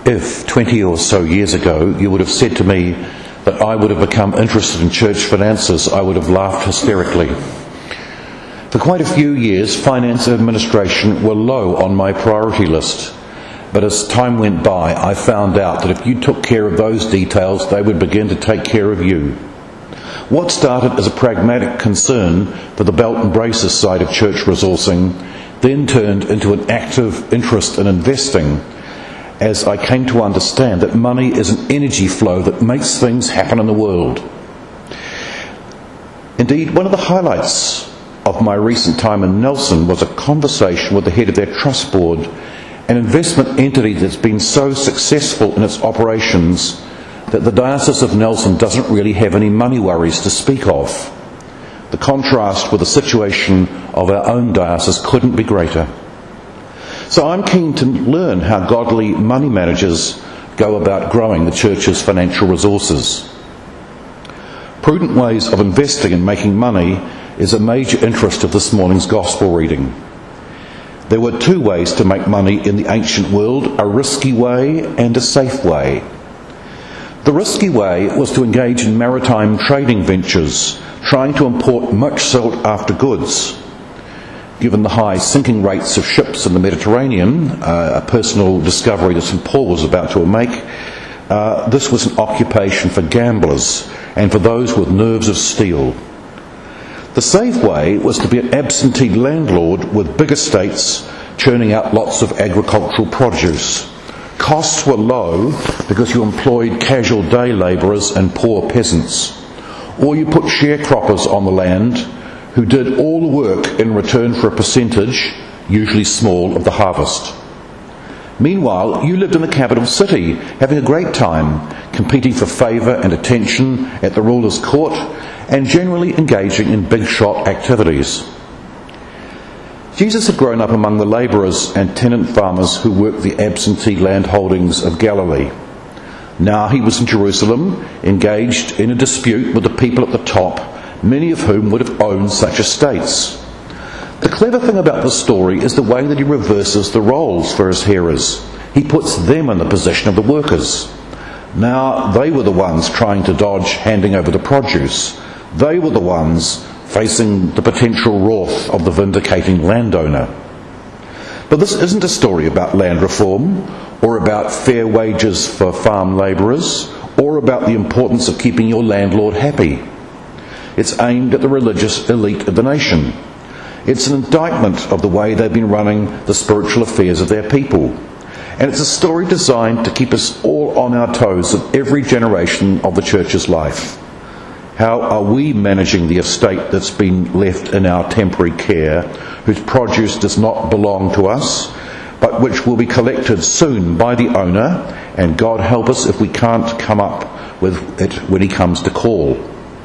If 20 or so years ago you would have said to me that I would have become interested in church finances, I would have laughed hysterically. For quite a few years, finance and administration were low on my priority list. But as time went by, I found out that if you took care of those details, they would begin to take care of you. What started as a pragmatic concern for the belt and braces side of church resourcing then turned into an active interest in investing, as I came to understand that money is an energy flow that makes things happen in the world. Indeed, one of the highlights of my recent time in Nelson was a conversation with the head of their trust board, an investment entity that's been so successful in its operations that the Diocese of Nelson doesn't really have any money worries to speak of. The contrast with the situation of our own diocese couldn't be greater. So I'm keen to learn how godly money managers go about growing the church's financial resources. Prudent ways of investing and making money is a major interest of this morning's Gospel reading. There were two ways to make money in the ancient world, a risky way and a safe way. The risky way was to engage in maritime trading ventures, trying to import much sought-after goods. Given the high sinking rates of ships in the Mediterranean, a personal discovery that St Paul was about to make, this was an occupation for gamblers and for those with nerves of steel. The safe way was to be an absentee landlord with big estates churning out lots of agricultural produce. Costs were low because you employed casual day labourers and poor peasants. Or you put sharecroppers on the land who did all the work in return for a percentage, usually small, of the harvest. Meanwhile, you lived in the capital city, having a great time, competing for favour and attention at the ruler's court, and generally engaging in big-shot activities. Jesus had grown up among the labourers and tenant farmers who worked the absentee land holdings of Galilee. Now he was in Jerusalem, engaged in a dispute with the people at the top, many of whom would have owned such estates. The clever thing about the story is the way that he reverses the roles for his hearers. He puts them in the position of the workers. Now they were the ones trying to dodge handing over the produce. They were the ones facing the potential wrath of the vindicating landowner. But this isn't a story about land reform, or about fair wages for farm labourers, or about the importance of keeping your landlord happy. It's aimed at the religious elite of the nation. It's an indictment of the way they've been running the spiritual affairs of their people. And it's a story designed to keep us all on our toes at every generation of the church's life. How are we managing the estate that's been left in our temporary care, whose produce does not belong to us, but which will be collected soon by the owner, and God help us if we can't come up with it when he comes to call?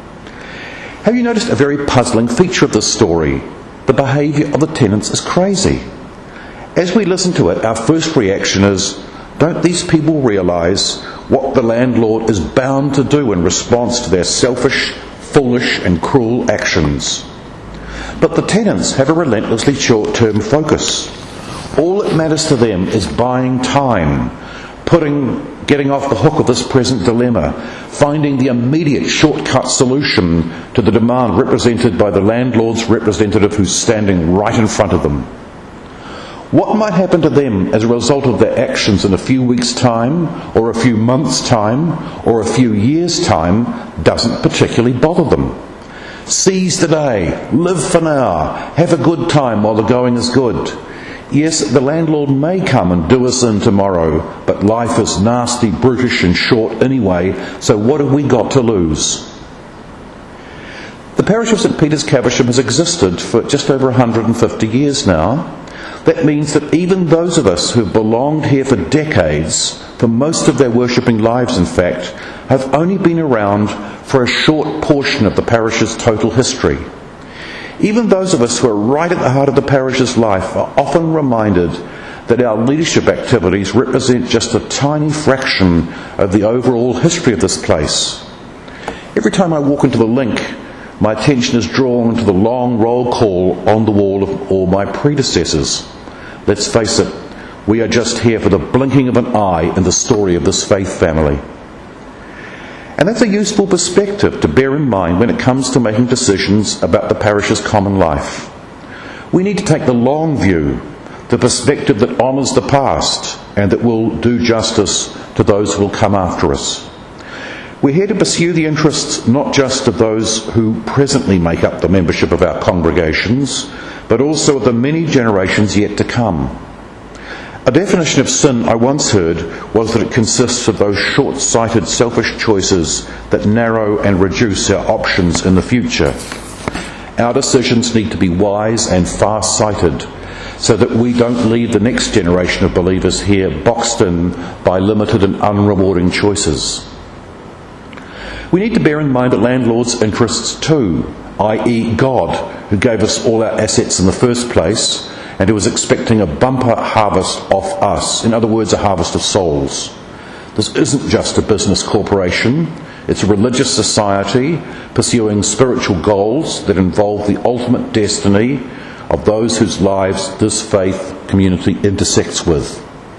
Have you noticed a very puzzling feature of this story? The behaviour of the tenants is crazy. As we listen to it, our first reaction is, don't these people realise what the landlord is bound to do in response to their selfish, foolish and cruel actions? But the tenants have a relentlessly short-term focus. All that matters to them is buying time, getting off the hook of this present dilemma, finding the immediate shortcut solution to the demand represented by the landlord's representative who's standing right in front of them. What might happen to them as a result of their actions in a few weeks' time, or a few months' time, or a few years' time, doesn't particularly bother them. Seize the day, live for now, have a good time while the going is good. Yes, the landlord may come and do us in tomorrow, but life is nasty, brutish and short anyway, so what have we got to lose? The parish of St Peter's Caversham has existed for just over 150 years now. That means that even those of us who have belonged here for decades, for most of their worshipping lives in fact, have only been around for a short portion of the parish's total history. Even those of us who are right at the heart of the parish's life are often reminded that our leadership activities represent just a tiny fraction of the overall history of this place. Every time I walk into the link, my attention is drawn to the long roll call on the wall of all my predecessors. Let's face it, We are just here for the blinking of an eye in the story of this faith family. And that's a useful perspective to bear in mind when it comes to making decisions about the parish's common life. We need to take the long view, the perspective that honours the past and that will do justice to those who will come after us. We're here to pursue the interests not just of those who presently make up the membership of our congregations, but also of the many generations yet to come. A definition of sin I once heard was that it consists of those short-sighted, selfish choices that narrow and reduce our options in the future. Our decisions need to be wise and far-sighted so that we don't leave the next generation of believers here boxed in by limited and unrewarding choices. We need to bear in mind the landlord's interests too, i.e. God, who gave us all our assets in the first place and who is expecting a bumper harvest off us, in other words, a harvest of souls. This isn't just a business corporation, it's a religious society pursuing spiritual goals that involve the ultimate destiny of those whose lives this faith community intersects with.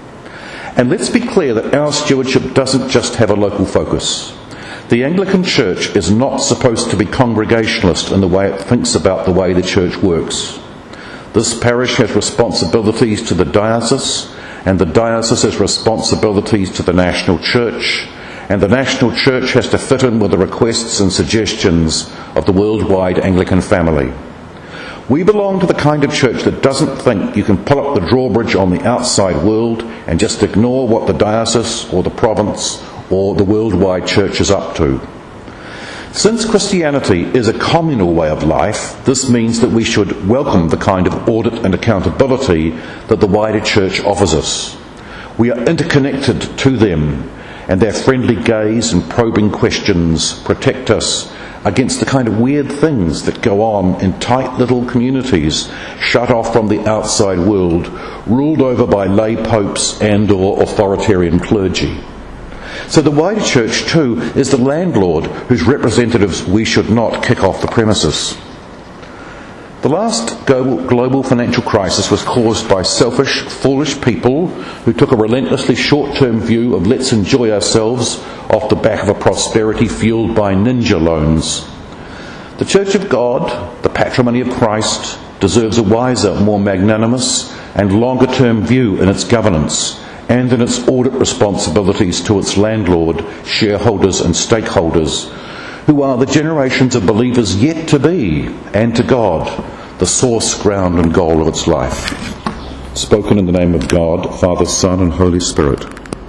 And let's be clear that our stewardship doesn't just have a local focus. The Anglican Church is not supposed to be congregationalist in the way it thinks about the way the Church works. This parish has responsibilities to the diocese, and the diocese has responsibilities to the national church, and the national church has to fit in with the requests and suggestions of the worldwide Anglican family. We belong to the kind of church that doesn't think you can pull up the drawbridge on the outside world and just ignore what the diocese or the province or the worldwide church is up to. Since Christianity is a communal way of life, this means that we should welcome the kind of audit and accountability that the wider church offers us. We are interconnected to them, and their friendly gaze and probing questions protect us against the kind of weird things that go on in tight little communities shut off from the outside world, ruled over by lay popes and/or authoritarian clergy. So the wider church too is the landlord whose representatives we should not kick off the premises. The last global financial crisis was caused by selfish, foolish people who took a relentlessly short-term view of let's enjoy ourselves off the back of a prosperity fueled by ninja loans. The Church of God, the patrimony of Christ, deserves a wiser, more magnanimous and longer-term view in its governance and in its audit responsibilities to its landlord, shareholders and stakeholders, who are the generations of believers yet to be, and to God, the source, ground and goal of its life. Spoken in the name of God, Father, Son and Holy Spirit.